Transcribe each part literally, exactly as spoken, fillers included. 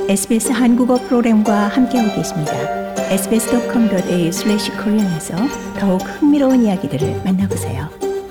에스비에스 한국어 프로그램과 함께하고 계십니다. 에스비에스 닷컴 닷 에이유 슬래시 코리안에서 더욱 흥미로운 이야기들을 만나보세요.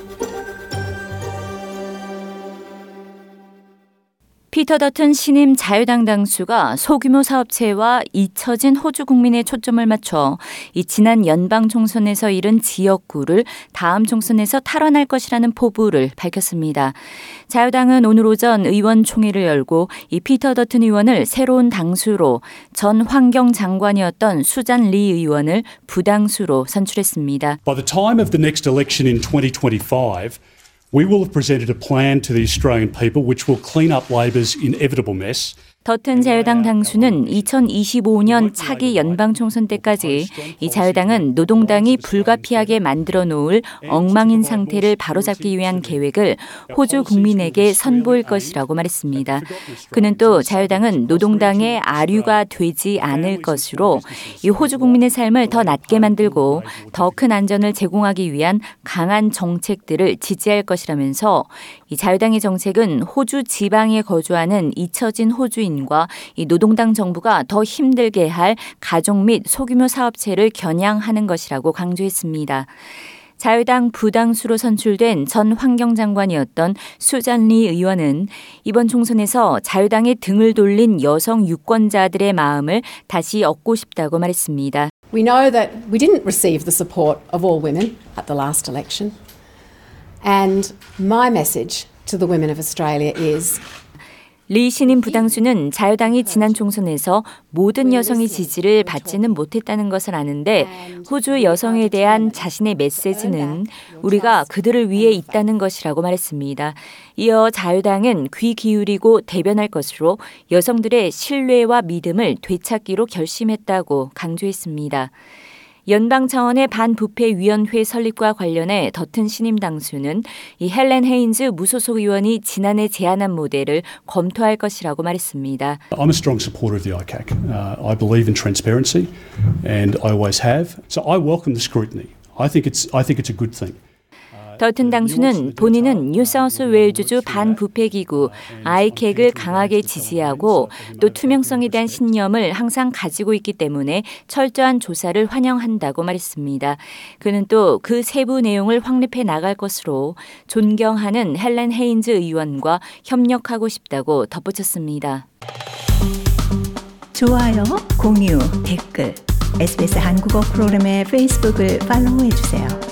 피터 더튼 신임 자유당 당수가 소규모 사업체와 잊혀진 호주 국민의 초점을 맞춰 이 지난 연방 총선에서 잃은 지역구를 다음 총선에서 탈환할 것이라는 포부를 밝혔습니다. 자유당은 오늘 오전 의원총회를 열고 이 피터 더튼 의원을 새로운 당수로, 전 환경장관이었던 수잔 리 의원을 부당수로 선출했습니다. By the time of the next election in twenty twenty-five, we will have presented a plan to the Australian people which will clean up Labor's inevitable mess. 더튼 자유당 당수는 이천이십오 년 차기 연방 총선 때까지 이 자유당은 노동당이 불가피하게 만들어 놓을 엉망인 상태를 바로잡기 위한 계획을 호주 국민에게 선보일 것이라고 말했습니다. 그는 또 자유당은 노동당의 아류가 되지 않을 것으로 이 호주 국민의 삶을 더 낫게 만들고 더 큰 안전을 제공하기 위한 강한 정책들을 지지할 것이라면서 이 자유당의 정책은 호주 지방에 거주하는 잊혀진 호주인 과 이 노동당 정부가 더 힘들게 할 가족 및 소규모 사업체를 겨냥하는 것이라고 강조했습니다. 자유당 부당수로 선출된 전 환경장관이었던 수잔 리 의원은 이번 총선에서 자유당의 등을 돌린 여성 유권자들의 마음을 다시 얻고 싶다고 말했습니다. We know that we didn't receive the support of all women at the last election. And my message to the women of Australia is 리 신임 부당수는 자유당이 지난 총선에서 모든 여성의 지지를 받지는 못했다는 것을 아는데 호주 여성에 대한 자신의 메시지는 우리가 그들을 위해 있다는 것이라고 말했습니다. 이어 자유당은 귀 기울이고 대변할 것으로 여성들의 신뢰와 믿음을 되찾기로 결심했다고 강조했습니다. 연방 차원의 반부패위원회 설립과 관련해 더튼 신임 당수는 이 헬렌 헤인즈 무소속 의원이 지난해 제안한 모델을 검토할 것이라고 말했습니다. I'm a strong supporter of the 아이 C 에이. Uh, I believe in transparency, and I always have. So I welcome the scrutiny. I think it's I think it's a good thing. 더튼 당수는 본인은 뉴사우스웨일즈주 반부패기구 아이캑을 강하게 지지하고 또 투명성에 대한 신념을 항상 가지고 있기 때문에 철저한 조사를 환영한다고 말했습니다. 그는 또 그 세부 내용을 확립해 나갈 것으로 존경하는 헬렌 헤인즈 의원과 협력하고 싶다고 덧붙였습니다. 좋아요, 공유, 댓글, 에스비에스 한국어 프로그램의 페이스북을 팔로우해주세요.